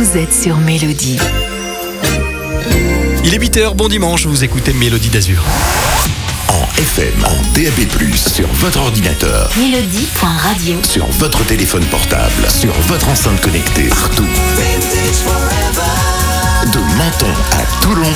vous êtes sur Mélodie. Il est 8h, bon dimanche, vous écoutez Mélodie d'Azur. En FM, en DAB+, sur votre ordinateur, Mélodie.radio. sur votre téléphone portable, sur votre enceinte connectée, partout. De Menton à Toulon,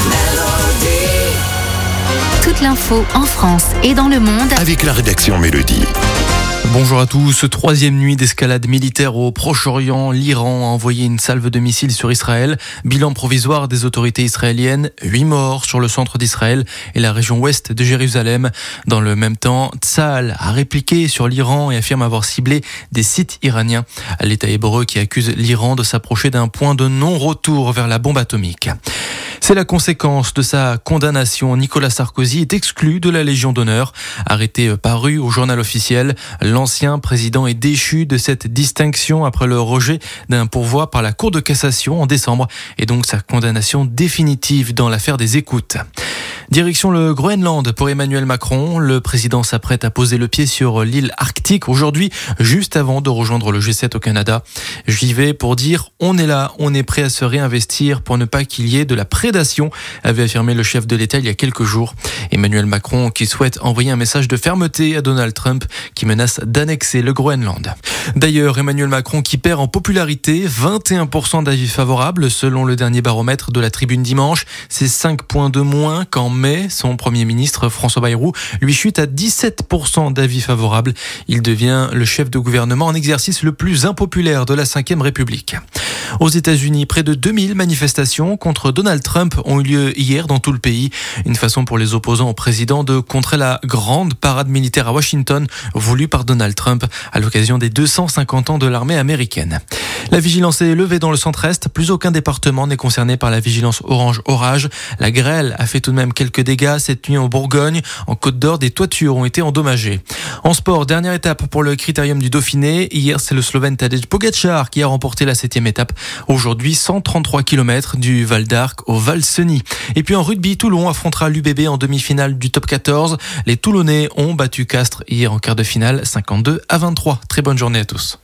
Toute l'info en France et dans le monde. avec la rédaction Mélodie. Bonjour à tous. Troisième nuit d'escalade militaire au Proche-Orient. L'Iran a envoyé une salve de missiles sur Israël. Bilan provisoire des autorités israéliennes. 8 morts sur le centre d'Israël et la région ouest de Jérusalem. Dans le même temps, Tsahal a répliqué sur l'Iran et affirme avoir ciblé des sites iraniens. L'État hébreu qui accuse l'Iran de s'approcher d'un point de non-retour vers la bombe atomique. C'est la conséquence de sa condamnation. Nicolas Sarkozy est exclu de la Légion d'honneur. Arrêté paru au journal officiel, l'ancien président est déchu de cette distinction après le rejet d'un pourvoi par la Cour de cassation en décembre et donc sa condamnation définitive dans l'affaire des écoutes. Direction le Groenland pour Emmanuel Macron. Le président s'apprête à poser le pied sur l'île arctique aujourd'hui, juste avant de rejoindre le G7 au Canada. J'y vais pour dire on est là, on est prêt à se réinvestir pour ne pas qu'il y ait de la prédation, avait affirmé le chef de l'État il y a quelques jours. Emmanuel Macron qui souhaite envoyer un message de fermeté à Donald Trump qui menace d'annexer le Groenland. D'ailleurs, Emmanuel Macron qui perd en popularité, 21% d'avis favorables selon le dernier baromètre de la Tribune dimanche. C'est 5 points de moins qu'en mai. Son Premier ministre François Bayrou lui chute à 17% d'avis favorables. Il devient le chef de gouvernement en exercice le plus impopulaire de la Ve République. Aux États-Unis, près de 2000 manifestations contre Donald Trump ont eu lieu hier dans tout le pays. Une façon pour les opposants au président de contrer la grande parade militaire à Washington voulue par Donald Trump à l'occasion des 250 ans de l'armée américaine. La vigilance est levée dans le centre-est. Plus aucun département n'est concerné par la vigilance orange orage. La grêle a fait tout de même quelques dégâts cette nuit en Bourgogne. En Côte d'Or, des toitures ont été endommagées. En sport, dernière étape pour le critérium du Dauphiné. Hier, c'est le Slovène Tadej Pogačar qui a remporté la 7e étape. Aujourd'hui, 133 km du Val d'Arc au Val Cenis. Et puis en rugby, Toulon affrontera l'UBB en demi-finale du top 14. Les Toulonnais ont battu Castres hier en quart de finale, 52-23. Très bonne journée à tous.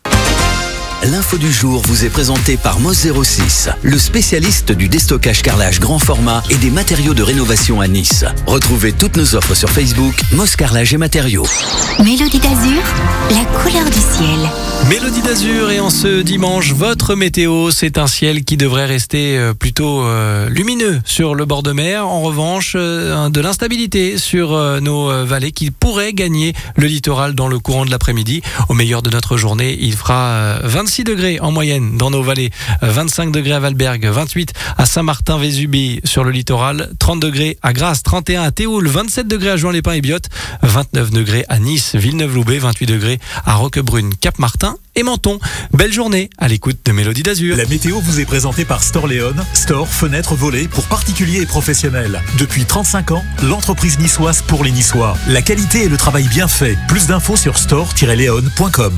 L'info du jour vous est présentée par Moss 06, le spécialiste du déstockage carrelage grand format et des matériaux de rénovation à Nice. Retrouvez toutes nos offres sur Facebook, Moss Carrelage et Matériaux. Mélodie d'Azur, la couleur du ciel. Mélodie d'Azur et en ce dimanche, votre météo, c'est un ciel qui devrait rester plutôt lumineux sur le bord de mer. En revanche, de l'instabilité sur nos vallées qui pourraient gagner le littoral dans le courant de l'après-midi. Au meilleur de notre journée, il fera 26 degrés en moyenne dans nos vallées, 25 degrés à Valberg, 28 à Saint-Martin-Vésubie sur le littoral, 30 degrés à Grasse, 31 à Théoul, 27 degrés à Juan-les-Pins et Biot, 29 degrés à Nice, Villeneuve-Loubet, 28 degrés à Roquebrune, Cap-Martin et Menton. Belle journée à l'écoute de Mélodie d'Azur. La météo vous est présentée par Storléon, store, fenêtres, volets pour particuliers et professionnels. Depuis 35 ans, l'entreprise niçoise pour les Niçois. La qualité et le travail bien fait. Plus d'infos sur store-leon.com.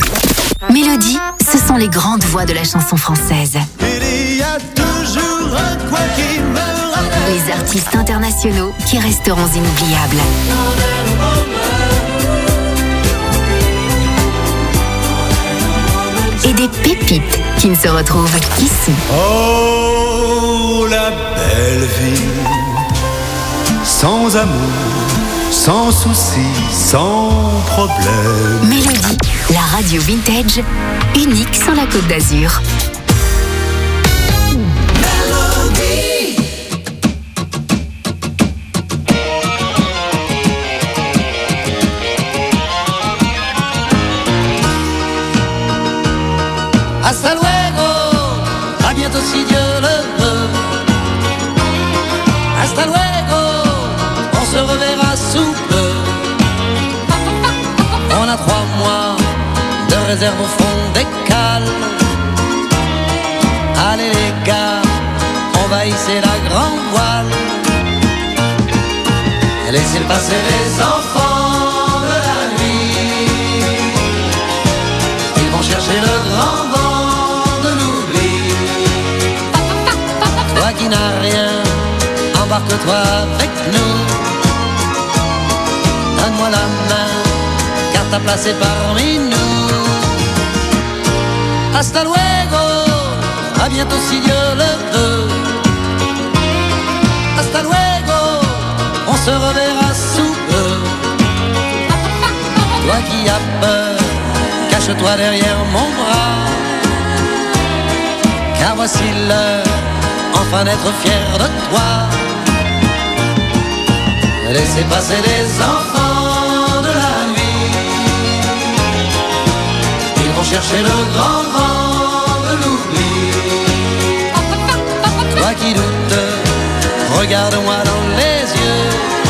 Mélodie, ce sont les grandes voix de la chanson française. Il y a toujours un quoi qui me rappelle. Les artistes internationaux qui resteront inoubliables. Et des pépites qui ne se retrouvent qu'ici. Oh, la belle vie, sans amour, sans soucis, sans problème. Mélodie, la radio vintage, unique sur la Côte d'Azur. Hasta luego, à bientôt si Dieu le veut. Hasta luego, on se reverra sous peu. On a 3 mois de réserve au fond des cales. Allez les gars, envahissez la grande voile. Laissez passer les enfants de la nuit. Ils vont chercher le grand vent de l'oubli. Toi qui n'as rien, embarque-toi avec nous. Donne-moi la main, car ta place est parmi nous. Hasta luego, à bientôt si Dieu le veut. Hasta luego, on se reverra sous peu. Toi qui as peur, cache-toi derrière mon bras, car voici l'heure enfin d'être fier de toi. Laissez passer les enfants de la nuit, ils vont chercher le grand vent de l'oubli. Toi qui doutes, regarde-moi dans les yeux,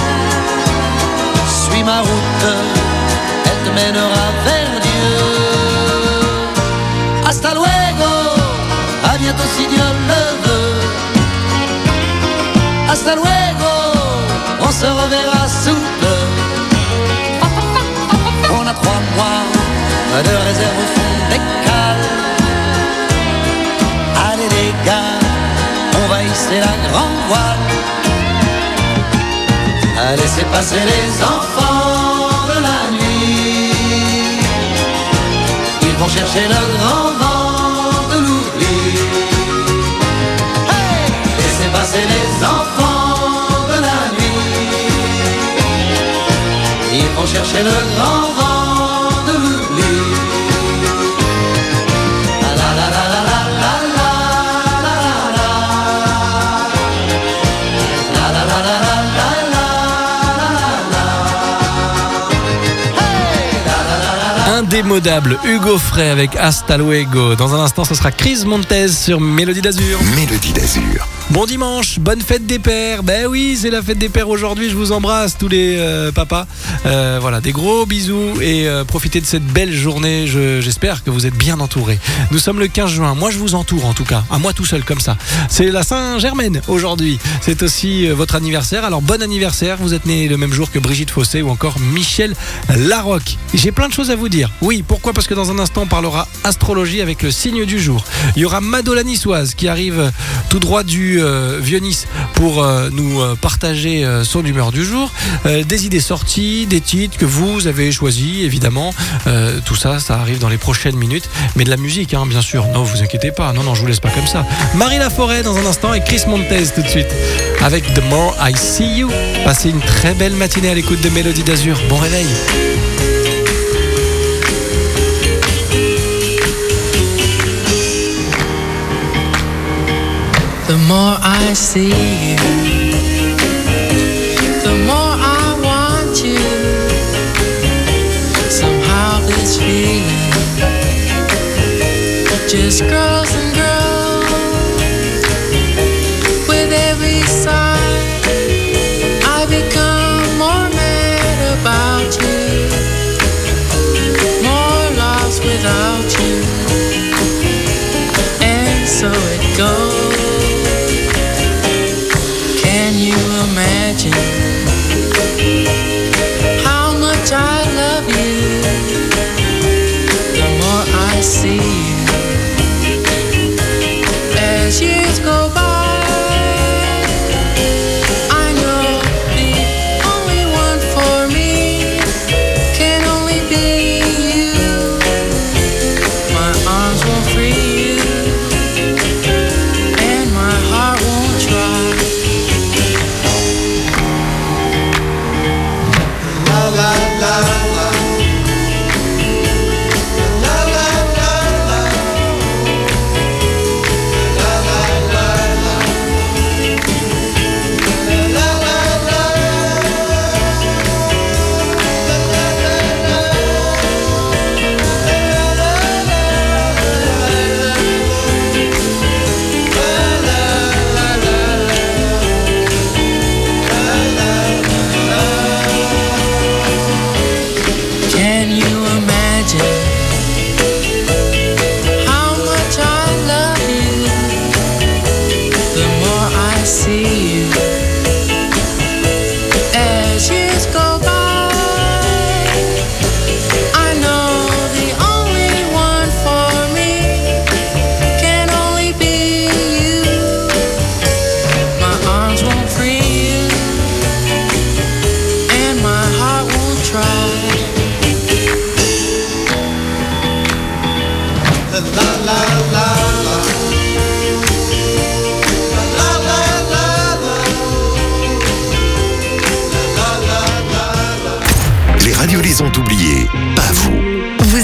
suis ma route, elle te mènera vers Dieu. Hasta luego, à bientôt si Dieu le veut. Hasta luego, on se reverra sous peu. On a 3 mois de réserve au fond des cales. Allez les gars, on va hisser la grande voile. Laissez passer les enfants de la nuit, ils vont chercher le grand vent de l'oubli. Hey, laissez passer les enfants de la nuit, ils vont chercher le grand vent de l'oubli. La la la la la la la la la la la la la la. Indémodable, Hugo Frey avec Hasta Luego. Dans un instant, ce sera Chris Montez sur Mélodie d'Azur. Mélodie d'Azur. Bon dimanche, bonne fête des pères. Ben oui, c'est la fête des pères aujourd'hui. Je vous embrasse tous les papas. Voilà, des gros bisous et profitez de cette belle journée. J'espère que vous êtes bien entourés. Nous sommes le 15 juin. Moi, je vous entoure en tout cas. À moi tout seul comme ça. C'est la Saint-Germaine aujourd'hui. C'est aussi votre anniversaire. Alors bon anniversaire. Vous êtes né le même jour que Brigitte Fossé ou encore Michel Larocque. J'ai plein de choses à vous dire. Oui, pourquoi ? Parce que dans un instant, on parlera astrologie avec le signe du jour. Il y aura Mado la Niçoise qui arrive tout droit du Vieux-Nice pour nous partager son humeur du jour. Des idées sorties, des titres que vous avez choisis, évidemment. Tout ça, ça arrive dans les prochaines minutes. Mais de la musique, hein, bien sûr. Non, vous inquiétez pas. Non, je vous laisse pas comme ça. Marie Laforêt dans un instant et Chris Montez tout de suite. Avec The More I See You. Passez une très belle matinée à l'écoute de Mélodie d'Azur. Bon réveil. The more I see you, the more I want you. Somehow this feeling just grows and grows. With every sigh, I become more mad about you, more lost without you. And so it goes. Imagine how much I love you. The more I see you, as years go by, I know the only one for me can only be you. My arms won't free you, and my heart won't try.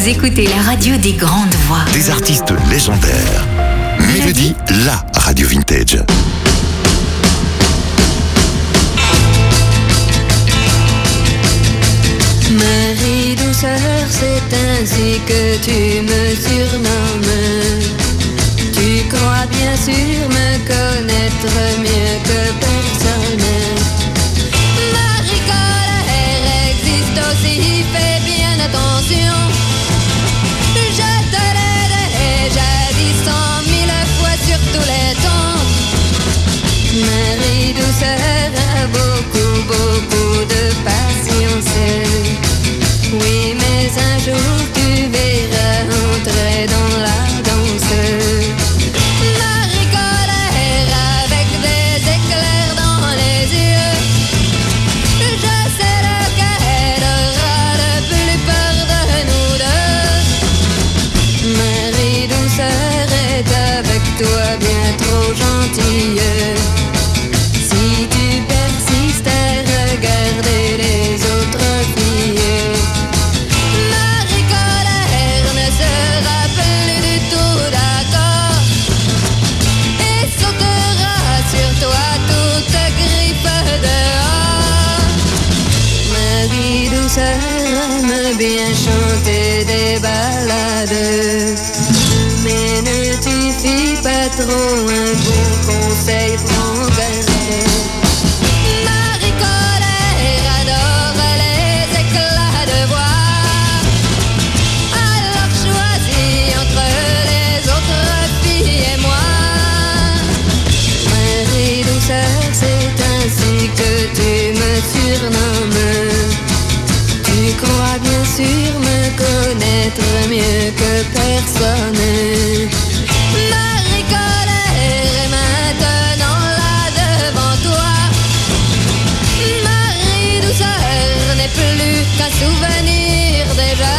écoutez la radio des grandes voix. Des artistes légendaires. Mélodie, la radio vintage. Marie douceur, c'est ainsi que tu me surnommes. Tu crois bien sûr me connaître mieux que personne. Marie colère existe aussi, fais bien attention. Je te l'ai déjà dit 100 000 fois sur tous les temps. Marie douceur a beaucoup, beaucoup de patience. Oui, mais un jour tu verras entrer dans la danse. Marie colère avec des éclairs dans les yeux. Je sais lequel aura le plus peur de nous deux. Marie douceur est avec toi bien trop gentille. Si tu persistes à regarder les autres filles, Marie colère ne sera plus du tout d'accord et sautera sur toi toute griffe dehors. Marie douceur aime bien chanter des ballades, mais ne t'y fie pas trop, un bon conseil prends garde. Marie colère adore les éclats de voix, alors choisis entre les autres filles et moi. Marie douceur, c'est ainsi que tu me surnommes. Tu crois bien sûr me connaître mieux que personne. Marie colère est maintenant là devant toi. Marie douceur n'est plus qu'un souvenir déjà.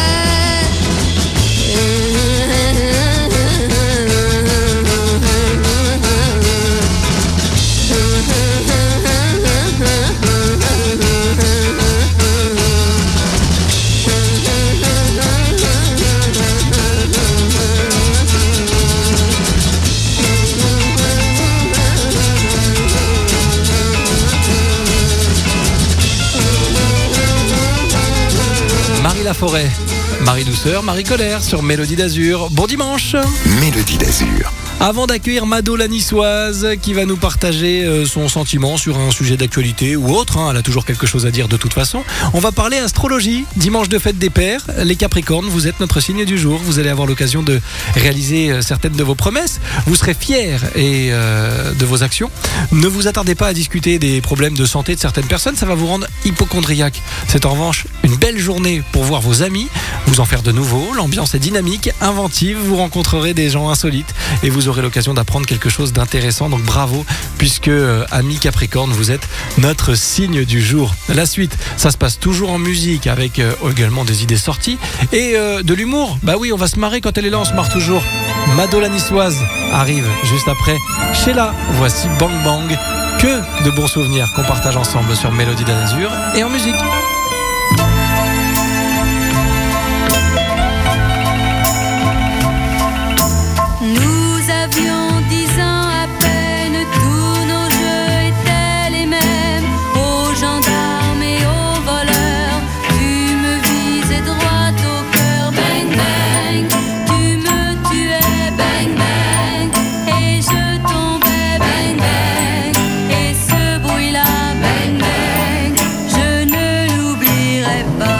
Marie Laforêt, Marie Douceur, Marie Colère sur Mélodie d'Azur. Bon dimanche. Mélodie d'Azur. Avant d'accueillir Mado la niçoise qui va nous partager son sentiment sur un sujet d'actualité ou autre, elle a toujours quelque chose à dire de toute façon, on va parler astrologie. Dimanche de fête des pères, les Capricornes, vous êtes notre signe du jour. Vous allez avoir l'occasion de réaliser certaines de vos promesses. Vous serez fiers de vos actions. Ne vous attardez pas à discuter des problèmes de santé de certaines personnes, ça va vous rendre hypocondriaque. C'est en revanche une belle journée pour voir vos amis, vous en faire de nouveaux. L'ambiance est dynamique, inventive, vous rencontrerez des gens insolites et vous aurez l'occasion d'apprendre quelque chose d'intéressant. Donc bravo, puisque amis Capricorne, vous êtes notre signe du jour. La suite, ça se passe toujours en musique avec également des idées sorties et de l'humour. Bah oui, on va se marrer quand elle est là, on se marre toujours. Mado la niçoise arrive juste après. Sheila, voici Bang Bang. Que de bons souvenirs qu'on partage ensemble sur Mélodie d'Azur et en musique. Nous avions 10 ans à peine, tous nos jeux étaient les mêmes. Aux gendarmes et aux voleurs, tu me visais droit au cœur. Bang bang, tu me tuais. Bang bang, et je tombais. Bang bang, et ce bruit-là. Bang bang, je ne l'oublierai pas.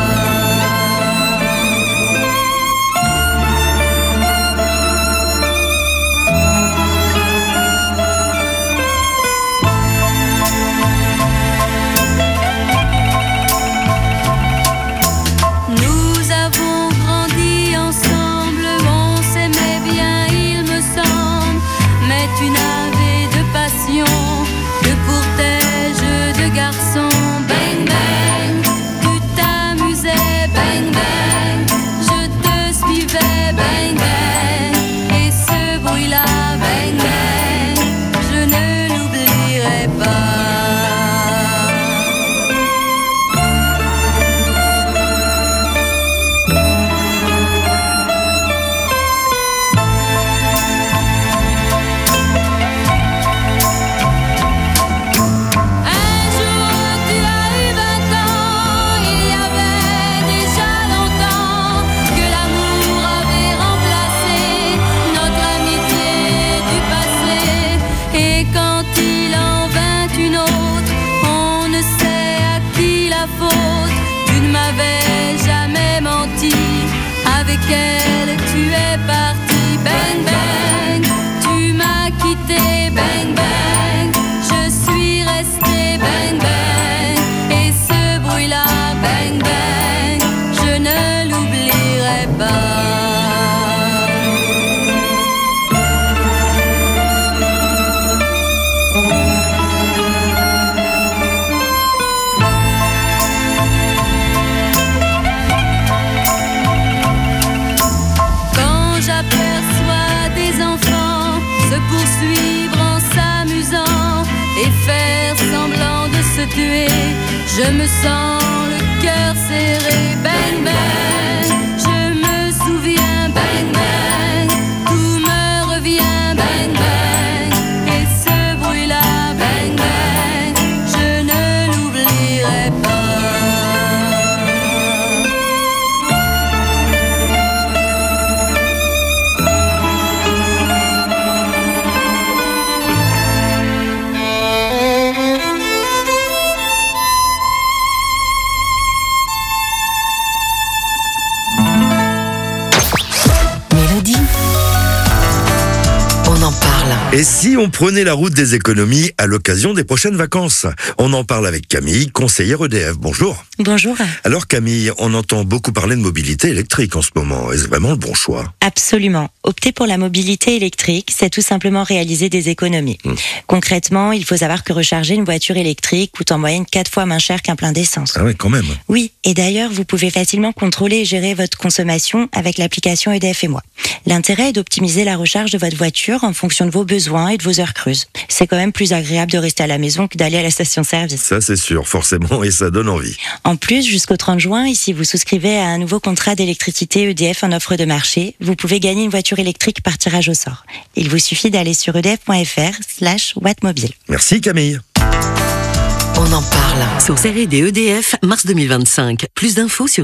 Nous avons grandi ensemble, on s'aimait bien, il me semble. Mais tu n'avais de passion que pour tes jeux de garçon. Bang bang, tu t'amusais. Bang bang, je te suivais. Bang bang, et ce bruit-là. Bang bang, je ne l'oublierai pas. m'avais jamais menti. Avec elle, tu es parti. Bang, bang, tu m'as quitté. Bang, bang, je suis restée. Bang, bang, et ce bruit-là, bang, bang, je ne l'oublierai pas. J'aperçois des enfants se poursuivre en s'amusant et faire semblant de se tuer. Je me sens le cœur serré. Bang, bang, je me souviens. Bang, bang, tout me revient. Bang, bang, et ce bruit-là. Bang, bang, je ne l'oublierai pas. On en parle. Et si on prenait la route des économies à l'occasion des prochaines vacances? On en parle avec Camille, conseillère EDF. Bonjour. Bonjour. Alors Camille, on entend beaucoup parler de mobilité électrique en ce moment. Est-ce vraiment le bon choix? Absolument. Opter pour la mobilité électrique, c'est tout simplement réaliser des économies. Concrètement, il faut savoir que recharger une voiture électrique coûte en moyenne 4 fois moins cher qu'un plein d'essence. Ah oui, quand même. Oui, et d'ailleurs, vous pouvez facilement contrôler et gérer votre consommation avec l'application EDF et moi. L'intérêt est d'optimiser la recharge de votre voiture en fonction de vos besoins et de vos heures creuses. C'est quand même plus agréable de rester à la maison que d'aller à la station-service. Ça c'est sûr, forcément, et ça donne envie. En plus, jusqu'au 30 juin, ici vous souscrivez à un nouveau contrat d'électricité EDF en offre de marché, vous pouvez gagner une voiture électrique par tirage au sort. Il vous suffit d'aller sur edf.fr/wattmobile. Merci Camille. On en parle. Source R&D EDF, mars 2025. Plus d'infos sur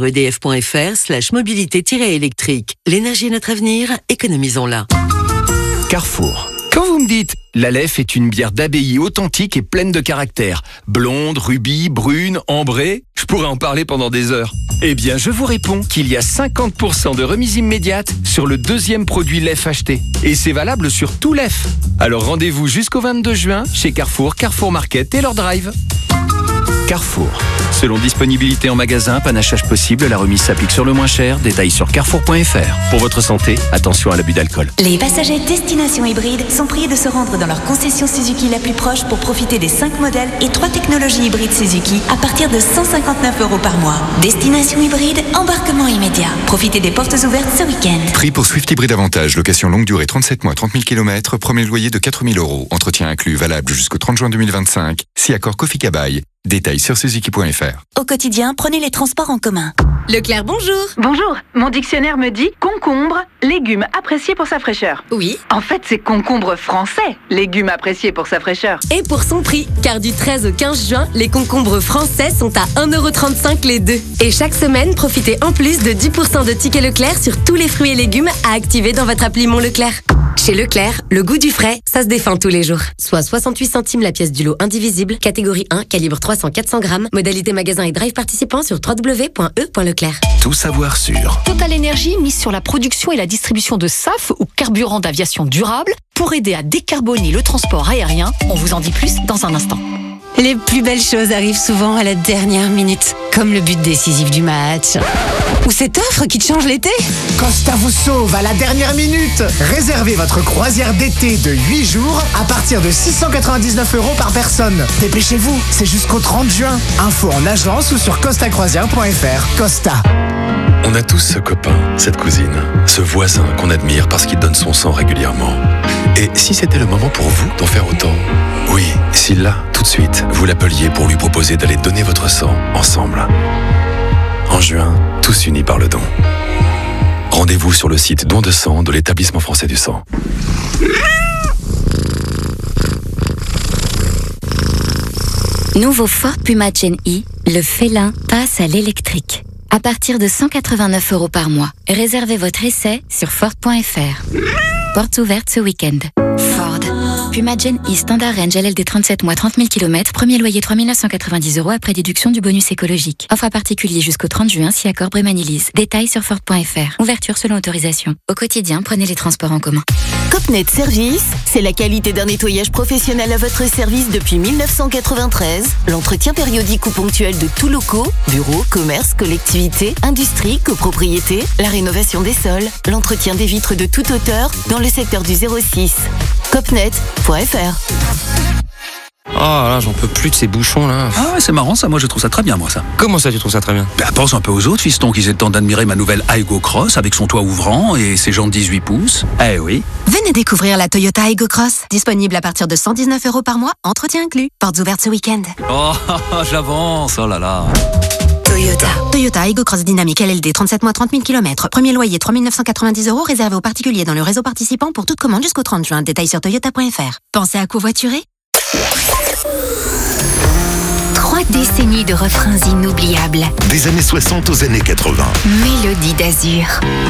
edf.fr/mobilité-électrique. L'énergie est notre avenir, économisons-la. Carrefour. Quand vous me dites « l'Aleph est une bière d'abbaye authentique et pleine de caractère, blonde, rubis, brune, ambrée », je pourrais en parler pendant des heures. Eh bien, je vous réponds qu'il y a 50% de remise immédiate sur le deuxième produit Lef acheté. Et c'est valable sur tout Lef. Alors rendez-vous jusqu'au 22 juin chez Carrefour, Carrefour Market et leur drive. Carrefour. Selon disponibilité en magasin, panachage possible, la remise s'applique sur le moins cher. Détails sur carrefour.fr. Pour votre santé, attention à l'abus d'alcool. Les passagers Destination Hybride sont priés de se rendre dans leur concession Suzuki la plus proche pour profiter des 5 modèles et 3 technologies hybrides Suzuki à partir de 159 € par mois. Destination Hybride, embarquement immédiat. Profitez des portes ouvertes ce week-end. Prix pour Swift Hybride Avantage, location longue durée 37 mois, 30 000 km, premier loyer de 4 000 €. Entretien inclus, valable jusqu'au 30 juin 2025. Si accord Kofi Kabaï. Détails sur suzuki.fr. Au quotidien, prenez les transports en commun. Leclerc, bonjour. Bonjour, mon dictionnaire me dit concombre, légume apprécié pour sa fraîcheur. Oui. En fait, c'est concombre français, légume apprécié pour sa fraîcheur. Et pour son prix, car du 13 au 15 juin, les concombres français sont à 1,35 € les deux. Et chaque semaine, profitez en plus de 10% de tickets Leclerc sur tous les fruits et légumes à activer dans votre appli Mon Leclerc. Chez Leclerc, le goût du frais, ça se défend tous les jours. Soit 68 centimes la pièce du lot indivisible, catégorie 1, calibre 300-400 grammes, modalité magasin et drive participant sur www.e.leclerc. Tout savoir sur Total Energy mise sur la production et la distribution de SAF ou carburant d'aviation durable pour aider à décarboner le transport aérien. On vous en dit plus dans un instant. Les plus belles choses arrivent souvent à la dernière minute, comme le but décisif du match. Ou cette offre qui te change l'été. Costa vous sauve à la dernière minute. Réservez votre croisière d'été de 8 jours à partir de 699 € par personne. Dépêchez-vous, c'est jusqu'au 30 juin. Info en agence ou sur costacroisière.fr. Costa. On a tous ce copain, cette cousine, ce voisin qu'on admire parce qu'il donne son sang régulièrement. Et si c'était le moment pour vous d'en faire autant? Oui, si là, tout de suite, vous l'appeliez pour lui proposer d'aller donner votre sang ensemble. En juin, tous unis par le don. Rendez-vous sur le site Don de sang de l'Établissement français du sang. Nouveau Ford Puma Gen-E, le félin passe à l'électrique. À partir de 189 € par mois. Réservez votre essai sur Ford.fr. Portes ouvertes ce week-end. Ford. Puma Gen E Standard Range LLD 37 mois 30 000 km, premier loyer 3 990 € après déduction du bonus écologique. Offre à particulier jusqu'au 30 juin si accord Brémanilise. Détails sur Ford.fr. Ouverture selon autorisation. Au quotidien, prenez les transports en commun. Copnet Service, c'est la qualité d'un nettoyage professionnel à votre service depuis 1993. L'entretien périodique ou ponctuel de tous locaux, bureaux, commerces, collectivités, industries, copropriétés, la rénovation des sols, l'entretien des vitres de toute hauteur dans le secteur du 06. Copnet.fr. Oh là, j'en peux plus de ces bouchons là. Ah ouais, c'est marrant ça, moi je trouve ça très bien moi ça. Comment ça tu trouves ça très bien? Pense un peu aux autres fistons qui aient le temps d'admirer ma nouvelle Aygo Cross avec son toit ouvrant et ses jantes 18 pouces. Eh oui. Venez découvrir la Toyota Aygo Cross, disponible à partir de 119 € par mois, entretien inclus. Portes ouvertes ce week-end. Oh, j'avance, oh là là. Toyota Aygo Cross Dynamique LLD 37 mois 30 000 km. Premier loyer 3 990 € réservé aux particuliers dans le réseau participant pour toute commande jusqu'au 30 juin. Détails sur toyota.fr. Pensez à covoiturer? 3 décennies de refrains inoubliables. Des années 60 aux années 80. Mélodie d'Azur.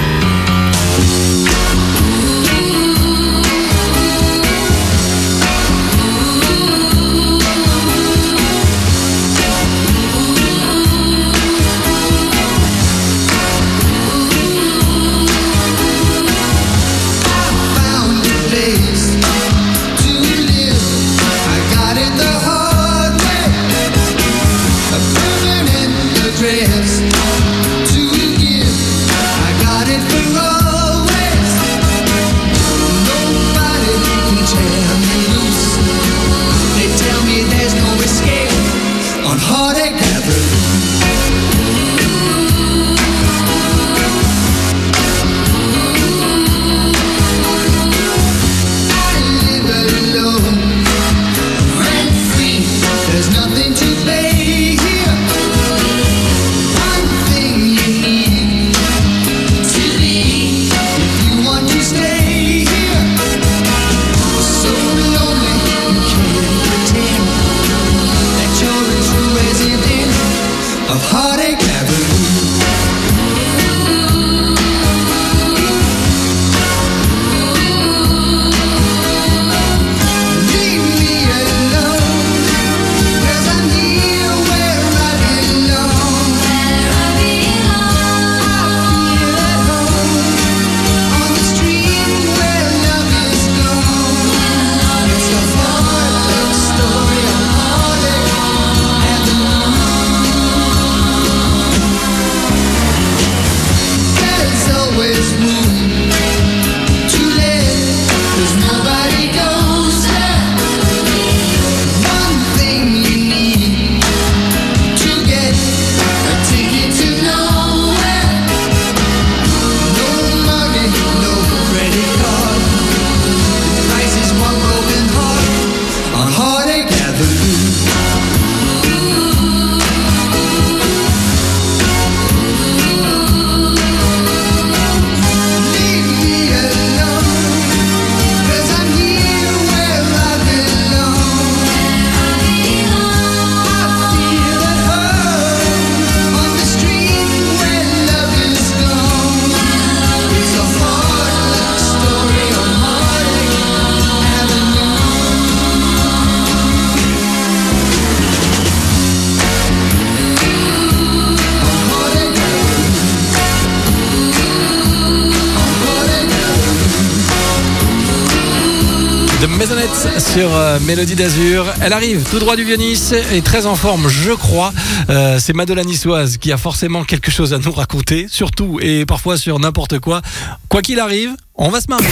Sur Mélodie d'Azur. Elle arrive tout droit du Vieux-Nice et très en forme, je crois. C'est Mado la Niçoise qui a forcément quelque chose à nous raconter, surtout et parfois sur n'importe quoi. Quoi qu'il arrive, on va se marrer.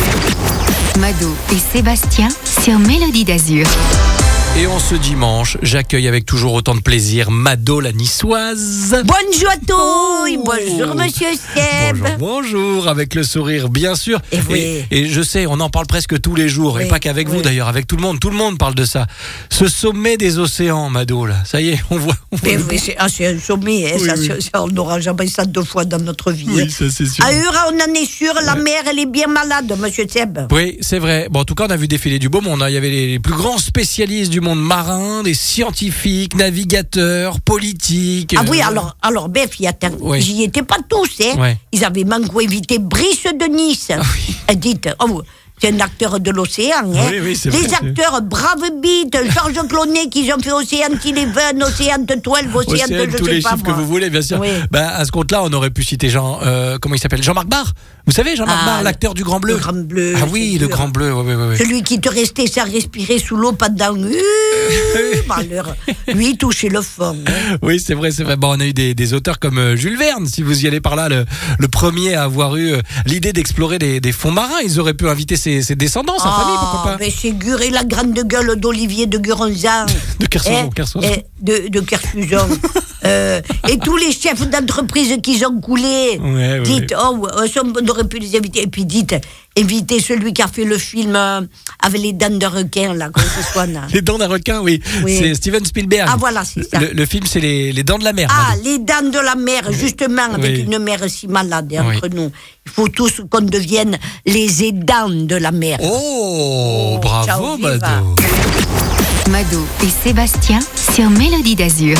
Mado et Sébastien sur Mélodie d'Azur. Et en ce dimanche, j'accueille avec toujours autant de plaisir Mado la Niçoise. Bonjour à tous, bonjour monsieur Seb. Bonjour, avec le sourire bien sûr. Et je sais, on en parle presque tous les jours, et pas qu'avek vous d'ailleurs, avec tout le monde parle de ça. Ce sommet des océans, Mado, là, ça y est, on voit c'est un sommet, on n'aura jamais ça 2 fois dans notre vie. Oui, ça c'est sûr. On en est sûr, la mer elle est bien malade, monsieur Seb. Oui, c'est vrai. Bon, en tout cas, on a vu défiler du beau monde, hein. Il y avait les plus grands spécialistes du monde marin, des scientifiques, navigateurs, politiques. Ah oui, alors j'y étais pas tous, hein. Ouais. Ils avaient même invité Brice de Nice. Ah oui. Dites, C'est un acteur de l'Océan. Hein. Oui, c'est les vrai, acteurs Brave Beat, Georges Clooney qui ont fait Océan Eleven, Océan de 12, Océan de je tous sais les pas chiffres moi. que vous voulez, bien sûr. Oui. À ce compte-là, on aurait pu citer comment il s'appelle, Jean-Marc Barr. Vous savez, Jean-Marc Barr, l'acteur du Grand Bleu. Le Grand Bleu. Ah oui, le Grand Bleu. Ouais. Celui qui te restait sans respirer sous l'eau pendant malheur. Lui, il touchait le fond. Hein. Oui, c'est vrai. Bon, on a eu des auteurs comme Jules Verne, si vous y allez par là, le premier à avoir eu l'idée d'explorer des fonds marins. Ils auraient pu inviter ses descendants, sa famille, pourquoi pas. Mais c'est Guré, la grande gueule d'Olivier de Guronzan. De Kersozon. De Kersuzon. Et tous les chefs d'entreprise qui ont coulé. Dites, on aurait pu les inviter. Et puis dites, invitez celui qui a fait le film avec les dents de requin, là, comment ça soit, là. Les dents d'un requin, oui. C'est Steven Spielberg. Ah, voilà, c'est ça. Le film, c'est les dents de la mer. Ah, les dents de la mer, justement, avec une mer si malade entre nous. Il faut tous qu'on devienne les aidants de la mer. Oh, bravo, ciao, Mado. Mado et Sébastien sur Mélodie d'Azur.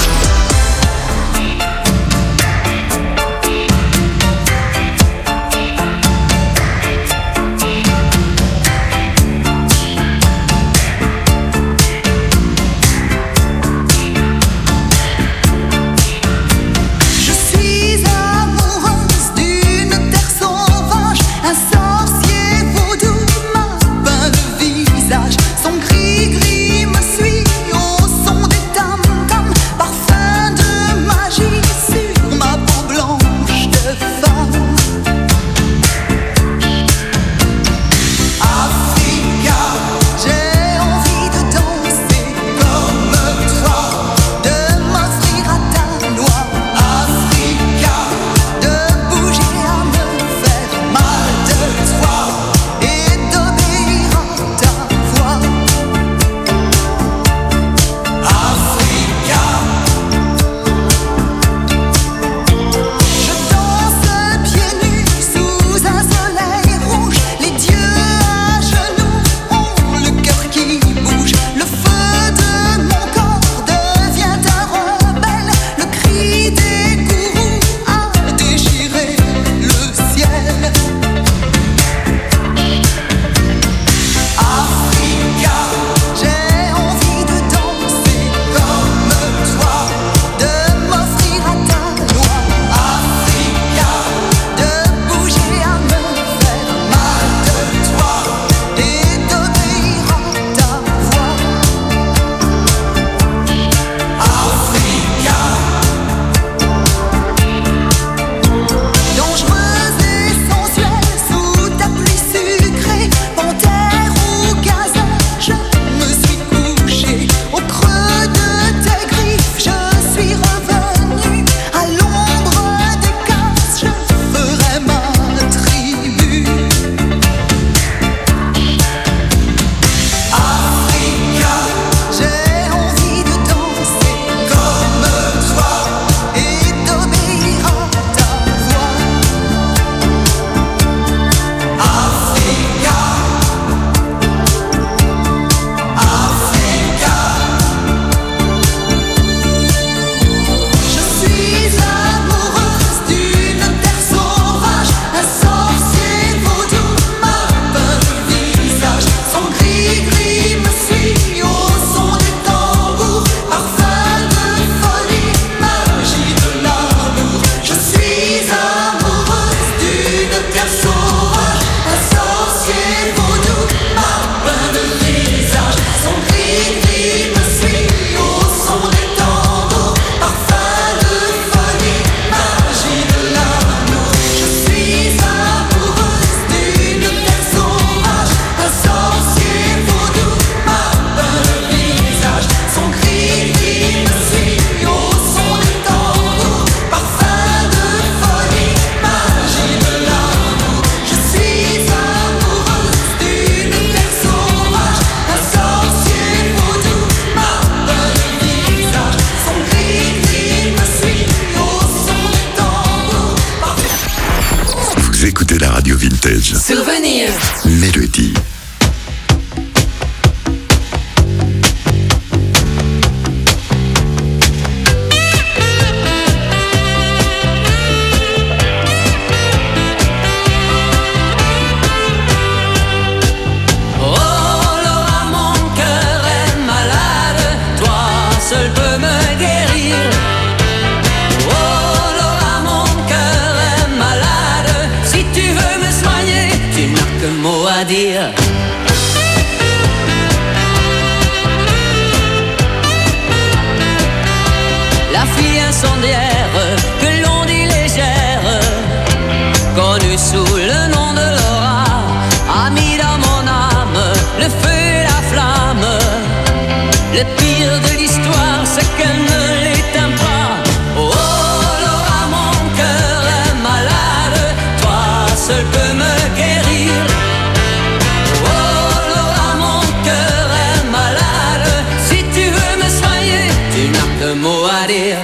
Son gris-gris me suit au son des tam-tams, parfum à dire. La fille incendiaire que l'on dit légère, connue sous le nom de Laura, a mis dans mon âme le feu et la flamme. Le pire de l'histoire, c'est qu'elle ne l'éteint pas. Oh Laura, mon cœur est malade, toi seul peux me guérir. Oh Laura, mon cœur est malade, si tu veux me soigner, tu n'as que mot à dire.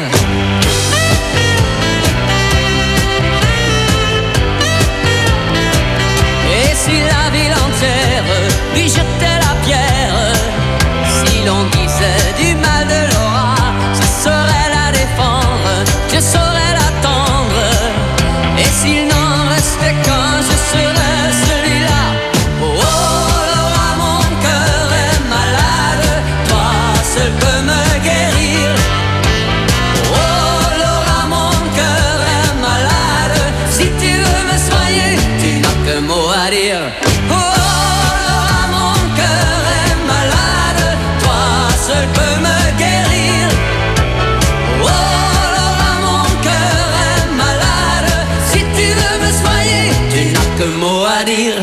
Et si la ville entière lui jetait la pierre, si l'on disait du mal de Laura, je saurais la défendre, je saurais l'attendre. Et s'il n'en restait qu'un, je serais celui-là. Oh Laura, mon cœur est malade, toi seul peux me guérir. Oh Laura, mon cœur est malade, si tu veux me soigner, tu n'as que mot à dire. Oh Laura, mon cœur est malade, toi seul peux me guérir. Oh Laura, mon cœur est malade, si tu veux me soigner, tu n'as que mot à dire.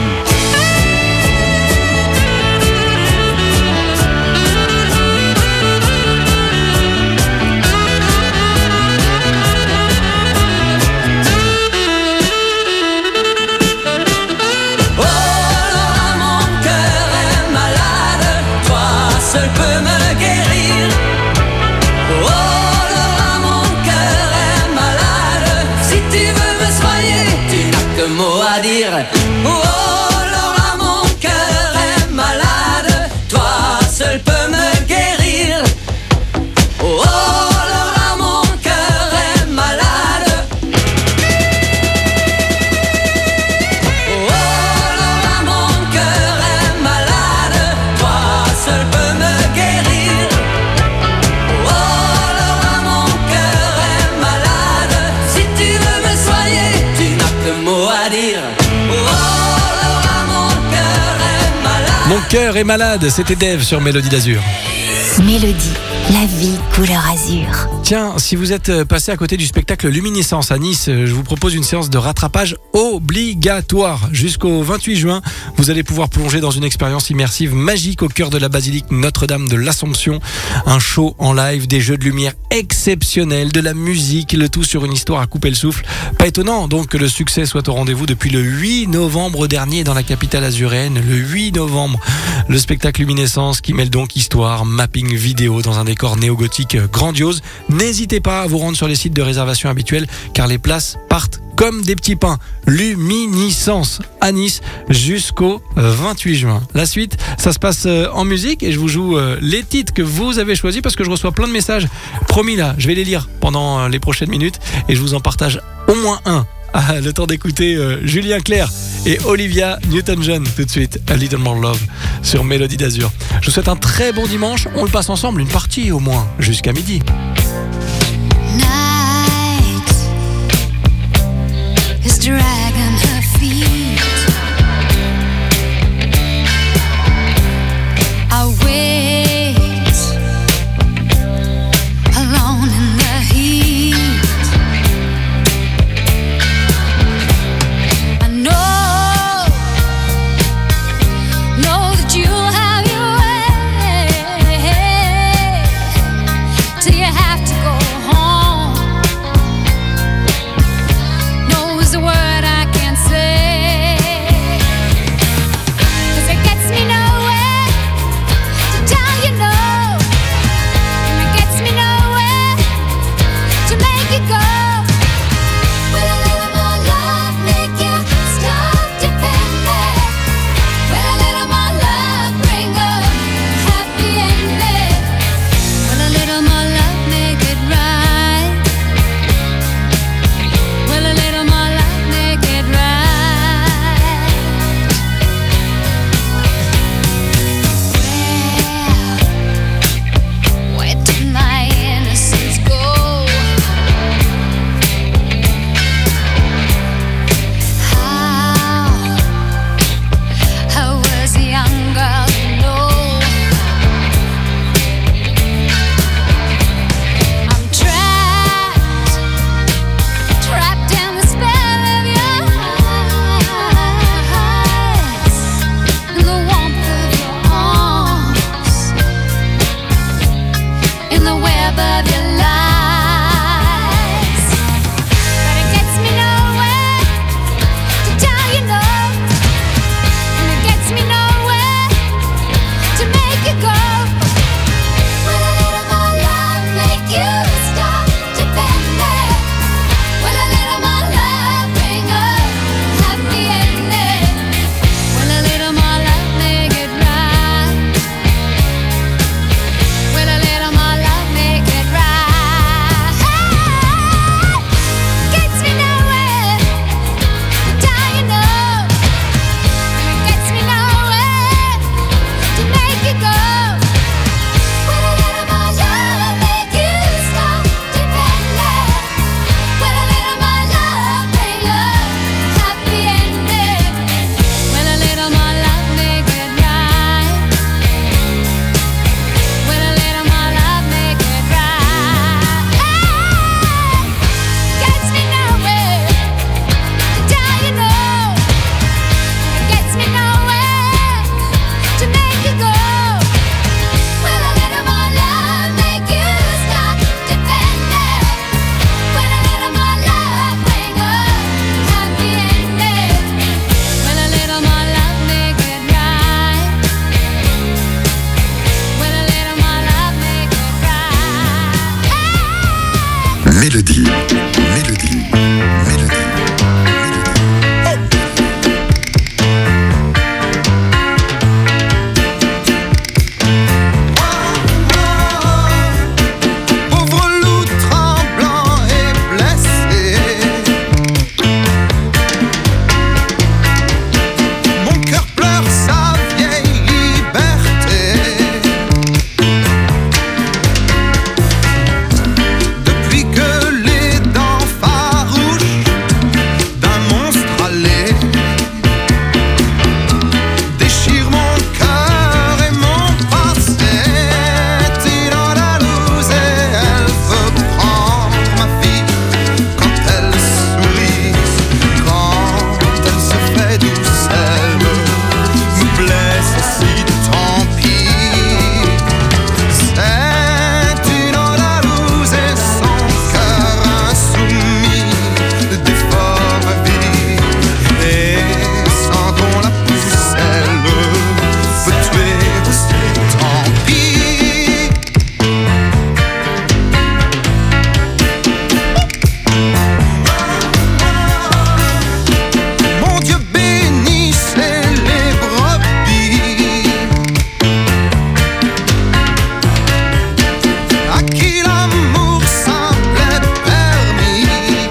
Seul peut me guérir. Oh Laura, mon cœur est malade, si tu veux me soigner, tu n'as que mot à dire. Oh Laura, mon cœur est malade, toi seul peux me guérir. Oh Laura, mon cœur est malade. Oh Laura, mon cœur est malade, toi seul peux me guérir. Oh Laura, mon cœur est malade, si tu veux me soigner, tu n'as que mot à dire. Oh Laura, mon cœur est malade. Mon cœur est malade, c'était Dave sur Mélodie d'Azur. Mélodie, la vie couleur azur. Tiens, si vous êtes passé à côté du spectacle Luminescence à Nice, je vous propose une séance de rattrapage obligatoire. Jusqu'au 28 juin, vous allez pouvoir plonger dans une expérience immersive magique au cœur de la basilique Notre-Dame de l'Assomption. Un show en live, des jeux de lumière exceptionnels, de la musique, le tout sur une histoire à couper le souffle. Pas étonnant donc que le succès soit au rendez-vous depuis le 8 novembre dernier dans la capitale azuréenne. Le 8 novembre, le spectacle Luminescence qui mêle donc histoire, mapping vidéo dans un décor néo-gothique grandiose. N'hésitez pas à vous rendre sur les sites de réservation habituels car les places partent comme des petits pains. Luminescence à Nice jusqu'au 28 juin. La suite, ça se passe en musique et je vous joue les titres que vous avez choisis parce que je reçois plein de messages. Promis là, je vais les lire pendant les prochaines minutes et je vous en partage au moins un. Ah, le temps d'écouter Julien Clerc et Olivia Newton-John tout de suite. A Little More Love sur Mélodie d'Azur. Je vous souhaite un très bon dimanche. On le passe ensemble, une partie au moins, jusqu'à midi. Is dragging her feet. I wait alone in the heat. I know that you'll have your way till you have to go home. No is the word I can say. Mélodie. Pauvre loup tremblant et blessé, mon cœur pleure sa vieille liberté. Depuis que les dents farouches d'un monstre allé déchirent mon cœur et mon passé, tirant la loose et elle veut prendre ma vie. Quand elle sourit, quand elle se fait douce, elle me blesse si tant pis. C'est une andalouse et son cœur insoumis défore ma vie. Et sans qu'on la pousse, elle peut tuer aussi tant pis. Mon Dieu bénissez les brebis à qui l'amour simple est permis.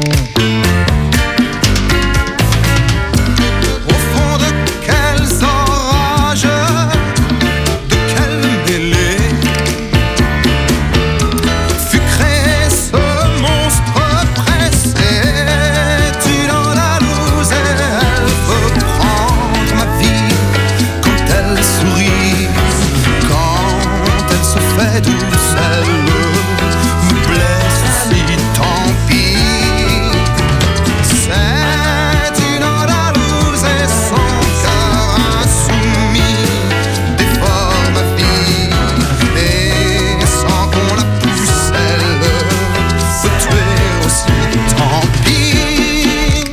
Au fond de quels orages, de quelle mêlée fut créé ce monstre pressé. Tu dans la loose et elle veut prendre ma vie. Quand elle sourit, quand elle se fait douce, elle me blesse si tant pis. C'est une andalouse et son cœur insoumis dévore ma vie. Et sans qu'on la pousse, elle peut tuer aussi tant pis.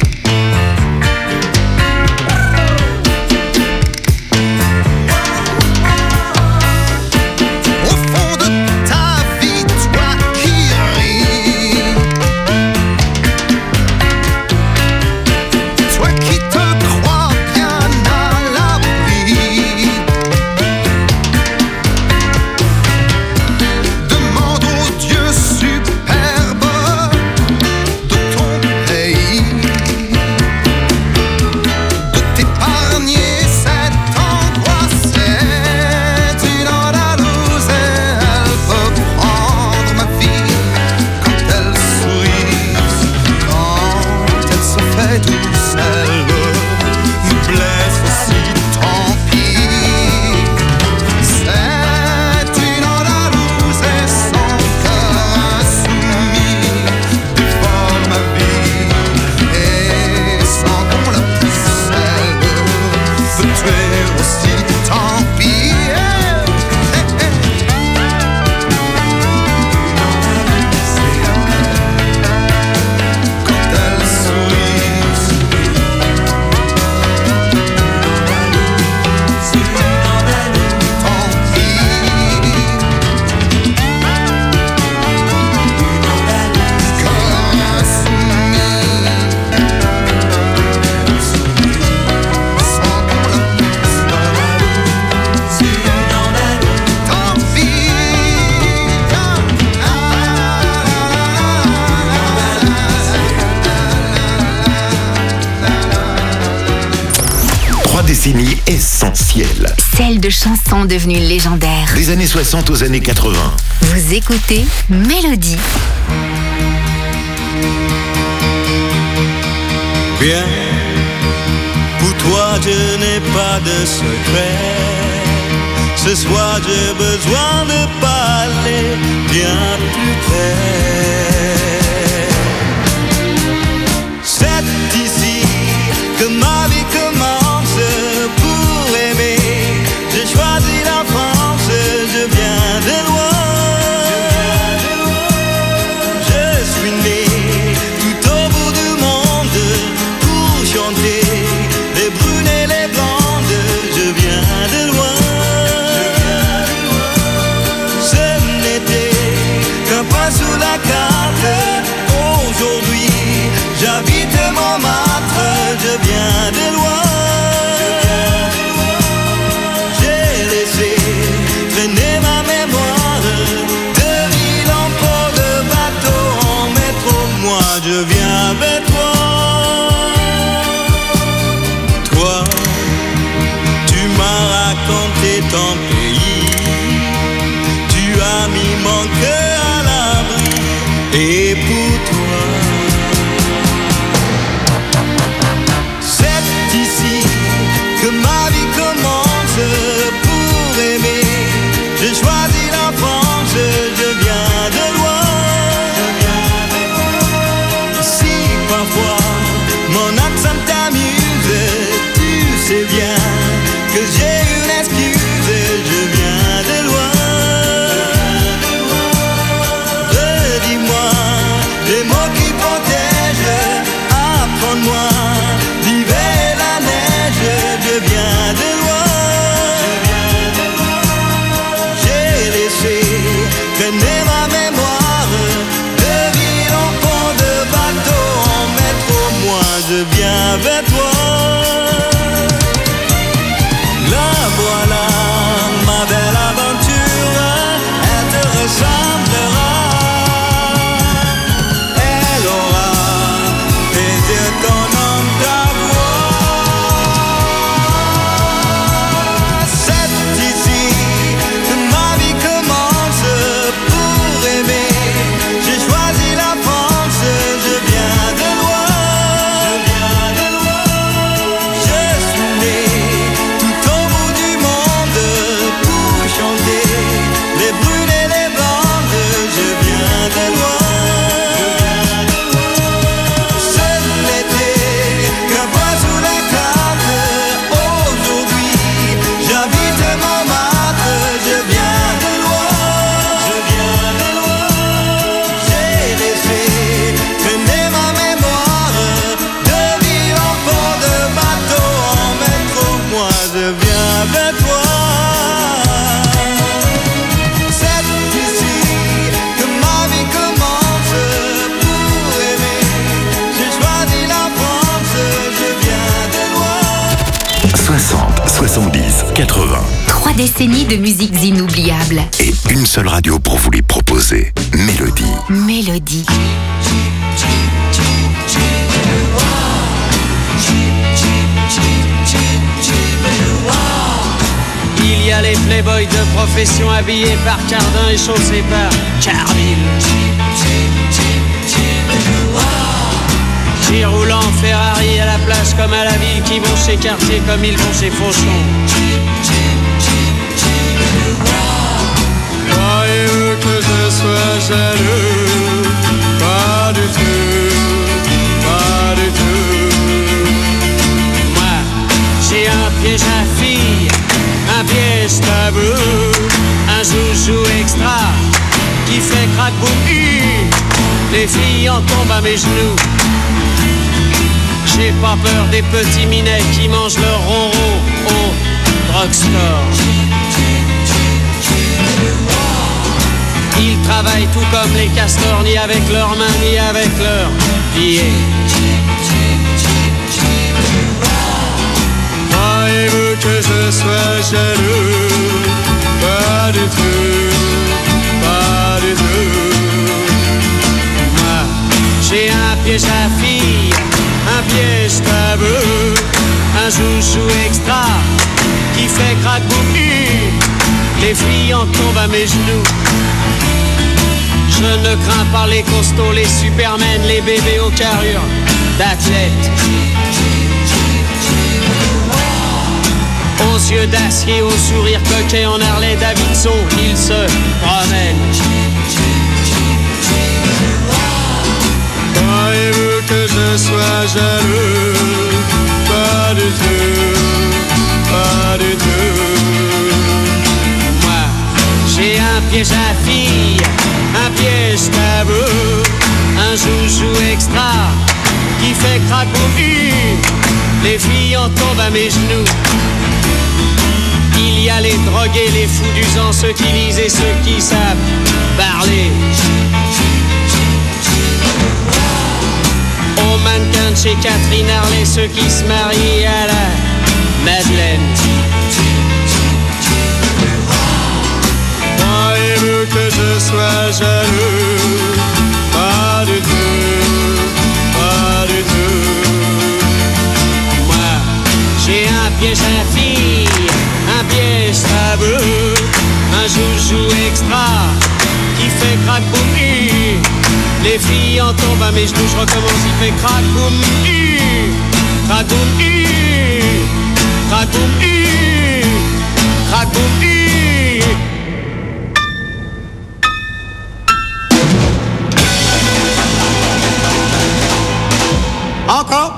Au fond de ta vie, toi qui ris, toi qui te crois bien à l'abri, demande au Dieu superbe de ton pays de t'épargner cette angoisse. C'est une andalouse et elle veut prendre ma vie. Quand elle sourit, quand elle se fait douce, elle me blesse si tant pis. C'est une andalouse et son cœur insoumis dévore ma vie. Et sans qu'on la pousse, elle peut tuer aussi tant pis. Quand elle sourit, tant pis. Cœur insoumis, sans qu'on la pousse, tant pis. Trois décennies essentielles. Celle de chansons devenues légendaires. Des années 60 aux années 80. Vous écoutez Mélodie. Bien, pour toi je n'ai pas de secret. Ce soir j'ai besoin de parler bien plus près. C'est ici que ma vie commence. Pour aimer, j'ai choisi la France. Je viens de loin. Je suis né tout au bout du monde pour chanter les brunes et les blondes. Je viens de loin. Ce n'est mis mon cœur à l'abri. Et pour toi, c'est ici que ma vie commence. Pour aimer, j'ai choisi la France. Je viens de loin. Si parfois mon accent t'amuse, tu sais bien que j'ai une excuse. Je viens de loin. Redis-moi les mots qui protègent. Apprends-moi l'hiver et la neige. Je viens de loin. J'ai laissé traîner ma mémoire de ville en pont, de bateau en métro. Moi je viens vers toi. La voilà, ma belle aventure, elle te ressemblera. Elle aura tes yeux, ton nom, ta voix. C'est ici que ma vie commence. Pour aimer, j'ai choisi la France. Je viens de loin. Je suis né tout au bout du monde pour chanter les brunes et les bandes. Je viens de loin. C'est l'été qu'un pas sous les cartes. Aujourd'hui, j'habite Montmartre. Je viens de loin. J'ai laissé traîner ma mémoire de ville en pont, de bateau en métro. Moi je viens vers toi. C'est ici que ma vie commence. Pour aimer, j'ai choisi la France. Je viens de loin. 60, 70, 80. 3 décennies de musiques inoubliables. Et une seule radio pour vous les proposer. Mélodie. Mélodie. Il y a les playboys de profession habillés par Cardin et chaussés par Carville. Qui roulent en Ferrari à la plage comme à la ville, qui vont chez Cartier comme ils vont chez Fauchon. Croyez-vous que je sois jaloux? Pas du tout, pas du tout. Moi, j'ai un piège à filles, un piège tabou, un joujou extra qui fait craque-boum. Les filles en tombent à mes genoux. J'ai pas peur des petits minets qui mangent leur ronron au drugstore. Ils travaillent tout comme les castors, ni avec leurs mains, ni avec leurs pieds. Croyez-vous que je sois jaloux? Pas du tout, pas du tout. Moi, j'ai un piège à filles, un piège tabou, un joujou extra qui fait craque-boum. Les filles en tombent à mes genoux. Je ne crains pas les costauds, les supermen, les bébés aux carrures d'athlètes. Aux yeux d'acier, au sourire coquet, en Harley Davidson, ils se promènent. Croyez-vous que je sois jaloux? Pas du tout, pas du tout. Moi, j'ai un piège à filles, un piège tabou, un joujou extra qui fait craque-boum. Les filles en tombent à mes genoux. Il y a les drogués, les fous du sang, ceux qui lisent et ceux qui savent parler. Aux mannequins de chez Catherine Harley, ceux qui se marient à la Madeleine. Croyez-vous que je sois jaloux? Pas du tout, pas du tout. Moi, j'ai un piège à filles, un piège tabou, un joujou extra crac boum les filles en tombent à mes genoux, je recommence, il fait crac boum crac boum crac boum crac boum encore.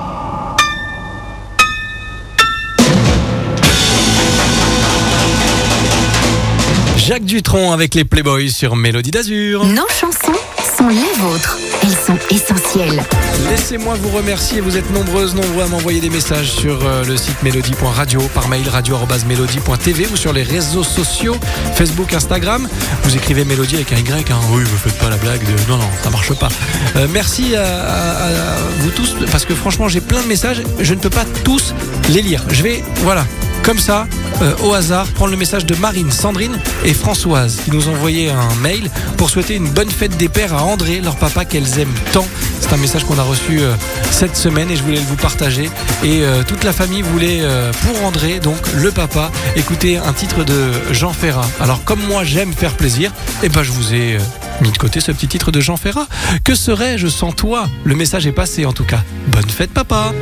Jacques Dutronc avec les Playboys sur Mélodie d'Azur. Nos chansons sont les vôtres. Elles sont essentielles. Laissez-moi vous remercier. Vous êtes nombreux à m'envoyer des messages sur le site mélodie.radio, par mail radio@mélodie.tv ou sur les réseaux sociaux, Facebook, Instagram. Vous écrivez Mélodie avec un Y. Hein. Oui, vous faites pas la blague de... Non, ça marche pas. Merci à vous tous, parce que franchement, j'ai plein de messages. Je ne peux pas tous les lire. Je vais, comme ça, au hasard, prendre le message de Marine, Sandrine et Françoise qui nous ont envoyé un mail pour souhaiter une bonne fête des pères à André, leur papa qu'elles aiment tant. C'est un message qu'on a reçu cette semaine et je voulais vous partager. Et toute la famille voulait, pour André, donc le papa, écouter un titre de Jean Ferrat. Alors comme moi j'aime faire plaisir, je vous ai mis de côté ce petit titre de Jean Ferrat. Que serais-je sans toi? Le message est passé en tout cas. Bonne fête papa.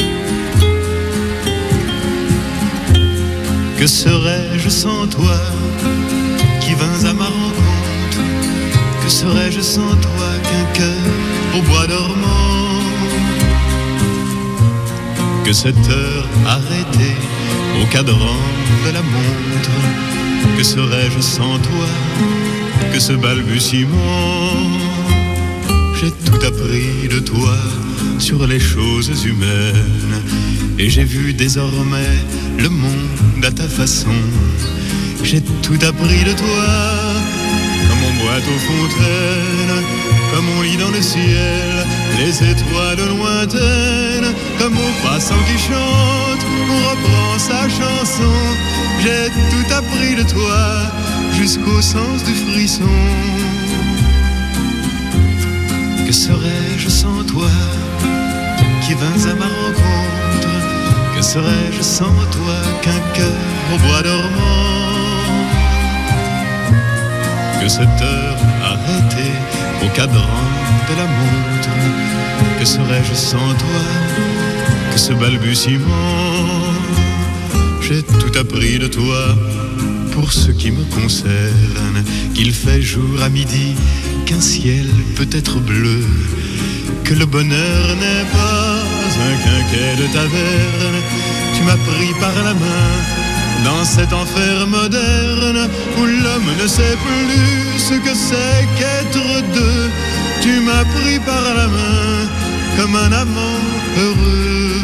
Que serais-je sans toi qui vins à ma rencontre? Que serais-je sans toi qu'un cœur au bois dormant? Que cette heure arrêtée au cadran de la montre? Que serais-je sans toi que ce balbutiement? J'ai tout appris de toi sur les choses humaines et j'ai vu désormais le monde à ta façon. J'ai tout appris de toi, comme on boit aux fontaines, comme on lit dans le ciel les étoiles lointaines, comme au passant qui chante, on reprend sa chanson. J'ai tout appris de toi, jusqu'au sens du frisson. Que serais-je sans toi qui vins à ma rencontre? Que serais-je sans toi qu'un cœur au bois dormant? Que cette heure arrêtée au cadran de la montre? Que serais-je sans toi que ce balbutiement? J'ai tout appris de toi pour ce qui me concerne, qu'il fait jour à midi, qu'un ciel peut être bleu, que le bonheur n'est pas un quinquet de taverne. Tu m'as pris par la main dans cet enfer moderne où l'homme ne sait plus ce que c'est qu'être deux. Tu m'as pris par la main comme un amant heureux.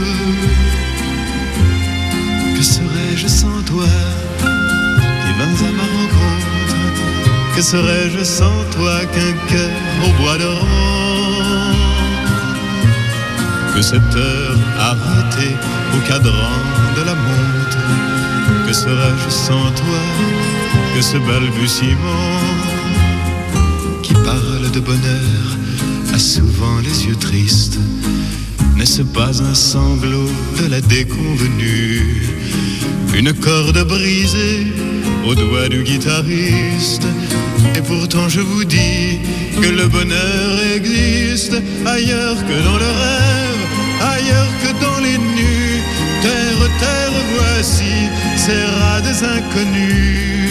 Que serais-je sans toi qui vins à ma rencontre? Que serais-je sans toi qu'un cœur au bois dormant? Que cette heure arrêtée au cadran de la montre? Que serais-je sans toi que ce balbutiement qui parle de bonheur a souvent les yeux tristes? N'est-ce pas un sanglot de la déconvenue? Une corde brisée au doigt du guitariste? Et pourtant je vous dis que le bonheur existe ailleurs que dans le rêve, ailleurs que dans les nues. Terre, terre, voici ces rades inconnus.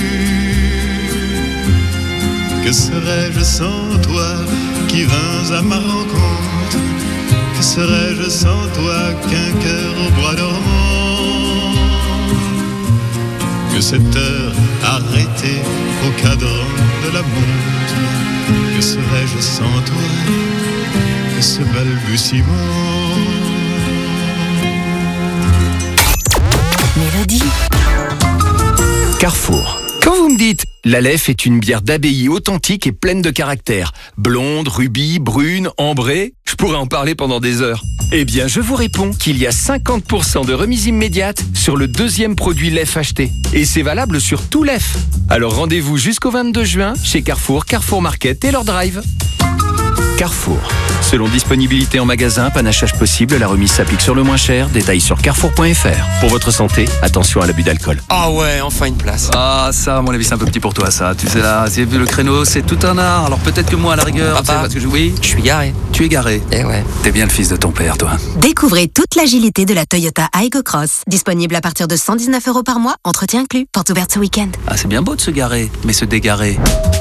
Que serais-je sans toi qui vins à ma rencontre? Que serais-je sans toi qu'un cœur au bois dormant? Que cette heure arrêtée au cadran de la montre? Que serais-je sans toi que ce balbutiement? Mélodie. Carrefour. Quand vous me dites l'Aleph est une bière d'abbaye authentique et pleine de caractère, blonde, rubis, brune, ambrée, je pourrais en parler pendant des heures. Eh bien, je vous réponds qu'il y a 50% de remise immédiate sur le deuxième produit Lef acheté. Et c'est valable sur tout Lef. Alors rendez-vous jusqu'au 22 juin chez Carrefour, Carrefour Market et leur drive. Carrefour. Selon disponibilité en magasin, panachage possible, la remise s'applique sur le moins cher. Détails sur carrefour.fr. Pour votre santé, attention à l'abus d'alcool. Ah ouais, enfin une place. Ah, ça, à mon avis, c'est un peu petit pour toi, ça. Tu sais, là, le créneau, c'est tout un art. Alors peut-être que moi, à la rigueur, Papa, tu sais, parce que oui, je suis garé. Tu es garé. Eh ouais. T'es bien le fils de ton père, toi. Découvrez toute l'agilité de la Toyota Aygo Cross. Disponible à partir de 119 € par mois, entretien inclus. Porte ouverte ce week-end. Ah, c'est bien beau de se garer, mais se dégarer.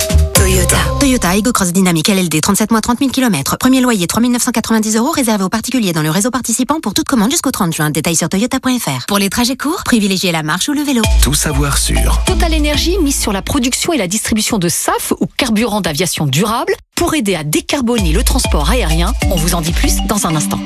Toyota Aygo Cross Dynamique LLD, 37 mois, 30 000 km. Premier loyer, 3 990 €, réservé aux particuliers dans le réseau participant pour toute commande jusqu'au 30 juin. Détails sur toyota.fr. Pour les trajets courts, privilégiez la marche ou le vélo. Tout savoir sur Total Energy mise sur la production et la distribution de SAF ou carburant d'aviation durable pour aider à décarboner le transport aérien. On vous en dit plus dans un instant.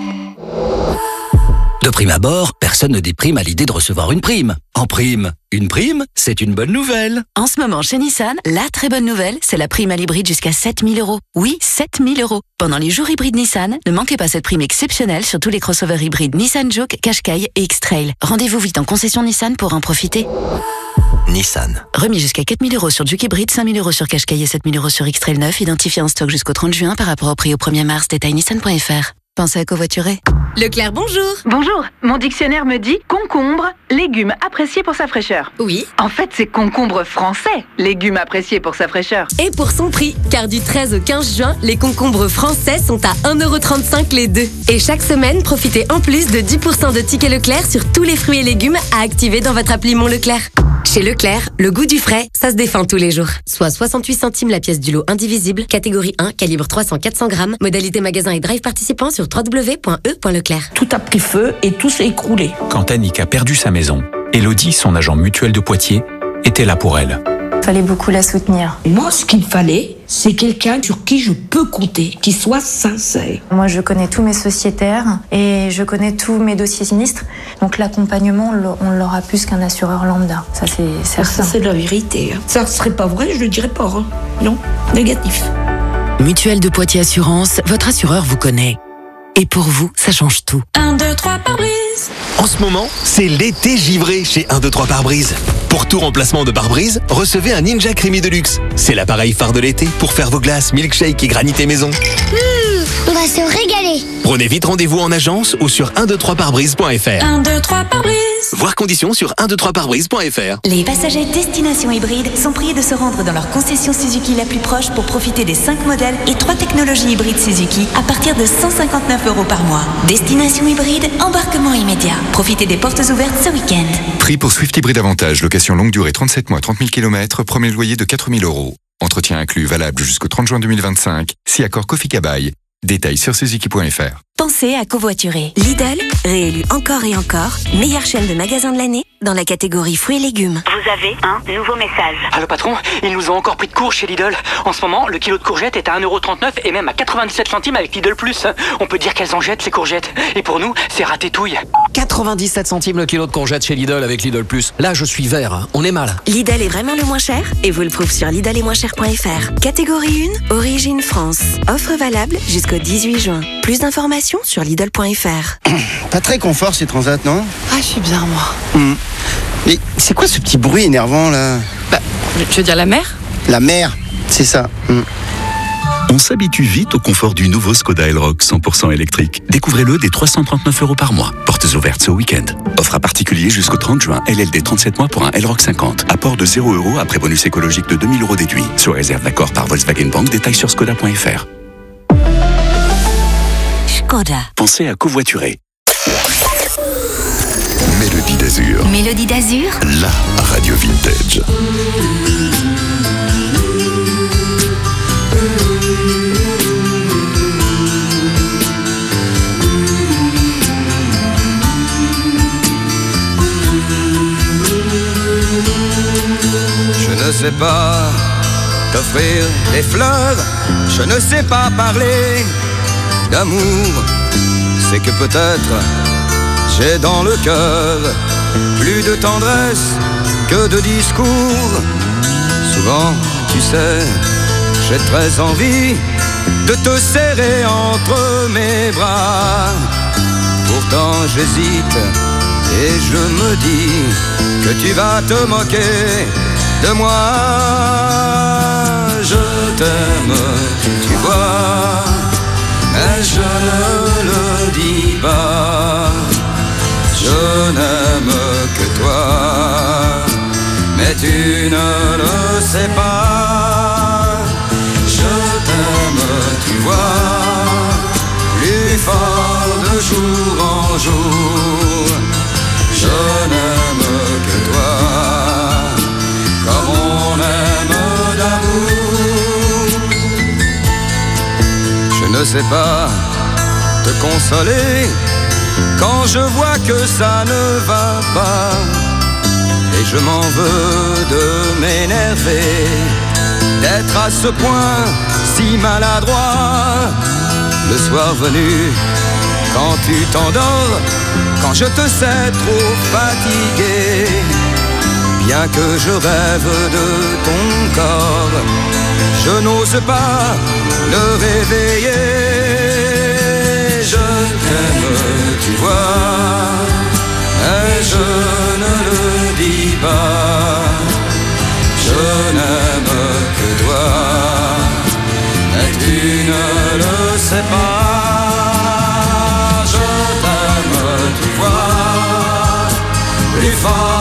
De prime abord, personne ne déprime à l'idée de recevoir une prime. En prime, une prime, c'est une bonne nouvelle. En ce moment, chez Nissan, la très bonne nouvelle, c'est la prime à l'hybride jusqu'à 7 000 €. Oui, 7 000 €. Pendant les jours hybrides Nissan, ne manquez pas cette prime exceptionnelle sur tous les crossovers hybrides Nissan Juke, Qashqai et X-Trail. Rendez-vous vite en concession Nissan pour en profiter. Nissan. Remis jusqu'à 4 000 € sur Juke hybride, 5 000 € sur Qashqai et 7 000 € sur X-Trail 9, identifié en stock jusqu'au 30 juin par rapport au prix au 1er mars. Détail nissan.fr. Pensez à covoiturer. Leclerc, bonjour. Bonjour, mon dictionnaire me dit concombre, légume apprécié pour sa fraîcheur. Oui. En fait, c'est concombre français, légume apprécié pour sa fraîcheur. Et pour son prix, car du 13 au 15 juin, les concombres français sont à 1,35 € les deux. Et chaque semaine, profitez en plus de 10% de tickets Leclerc sur tous les fruits et légumes à activer dans votre appli Mon Leclerc. Chez Leclerc, le goût du frais, ça se défend tous les jours. Soit 68 centimes la pièce du lot indivisible, catégorie 1, calibre 300-400 grammes, modalité magasin et drive participant sur www.e.leclerc. Tout a pris feu et tout s'est écroulé. Quand Annick a perdu sa maison, Elodie, son agent mutuel de Poitiers, était là pour elle. Il fallait beaucoup la soutenir. Moi, ce qu'il fallait, c'est quelqu'un sur qui je peux compter, qui soit sincère. Moi, je connais tous mes sociétaires et je connais tous mes dossiers sinistres. Donc l'accompagnement, on l'aura plus qu'un assureur lambda. Ça, c'est certain. Ça, c'est la vérité. Ça serait pas vrai, je le dirais pas. Hein. Non, négatif. Mutuelle de Poitiers Assurance, votre assureur vous connaît. Et pour vous, ça change tout. 1, 2, 3 pare-brise. En ce moment, c'est l'été givré chez 1, 2, 3 pare-brise. Pour tout remplacement de pare-brise, recevez un Ninja Creamy Deluxe. C'est l'appareil phare de l'été pour faire vos glaces, milkshake et granité maison. On va se régaler. Prenez vite rendez-vous en agence ou sur 123pare-brise.fr. 1, 2, 3 pare-brise. Voir conditions sur 123pare-brise.fr. Les passagers destination hybride sont priés de se rendre dans leur concession Suzuki la plus proche pour profiter des 5 modèles et 3 technologies hybrides Suzuki à partir de 159 € par mois. Destination hybride, embarquement immédiat. Profitez des portes ouvertes ce week-end. Prix pour Swift Hybrid Avantage, location longue durée 37 mois, 30 000 km, premier loyer de 4 000 €. Entretien inclus, valable jusqu'au 30 juin 2025, si accord Kofi Kabaï. Détails sur suzuki.fr. Pensez à covoiturer. Lidl, réélu encore et encore, meilleure chaîne de magasins de l'année dans la catégorie fruits et légumes. Vous avez un nouveau message. Allô patron, ils nous ont encore pris de court chez Lidl. En ce moment, le kilo de courgettes est à 1,39 € et même à 97 centimes avec Lidl Plus. On peut dire qu'elles en jettent ces courgettes. Et pour nous, c'est ratatouille. 97 centimes le kilo de courgettes chez Lidl avec Lidl Plus. Là, je suis vert, hein. On est mal. Lidl est vraiment le moins cher et vous le prouve sur lidl-et-moins-cher.fr. Catégorie 1, origine France. Offre valable jusqu'au 18 juin. Plus d'informations sur lidl.fr. Pas très confort ces transats, non? Ah, je suis bien, moi. Mais c'est quoi ce petit bruit énervant là? Bah, tu veux dire la mer? La mer, c'est ça. On s'habitue vite au confort du nouveau Skoda Elroq 100% électrique. Découvrez-le dès 339 € par mois. Portes ouvertes ce week-end. Offre à particulier jusqu'au 30 juin. LLD 37 mois pour un Elroq 50. Apport de 0 € après bonus écologique de 2 000 € déduit. Sous réserve d'accord par Volkswagen Bank. Détails sur skoda.fr. Skoda. Pensez à covoiturer. Mélodie d'Azur. Mélodie d'Azur. La radio vintage. Je ne sais pas t'offrir des fleurs, je ne sais pas parler d'amour. C'est que peut-être j'ai dans le cœur plus de tendresse que de discours. Souvent, tu sais, j'ai très envie de te serrer entre mes bras. Pourtant j'hésite et je me dis que tu vas te moquer de moi. Je t'aime, tu vois, ne le sais pas. Je t'aime, tu vois, plus fort de jour en jour. Je n'aime que toi, comme on aime d'amour. Je ne sais pas te consoler quand je vois que ça ne va pas. Et je m'en veux de m'énerver, d'être à ce point si maladroit. Le soir venu, quand tu t'endors, quand je te sais trop fatigué, bien que je rêve de ton corps, je n'ose pas le réveiller. Je t'aime, tu vois, mais je ne le dis pas. Je n'aime que toi, mais tu ne le sais pas. Je t'aime, tu vois, plus fort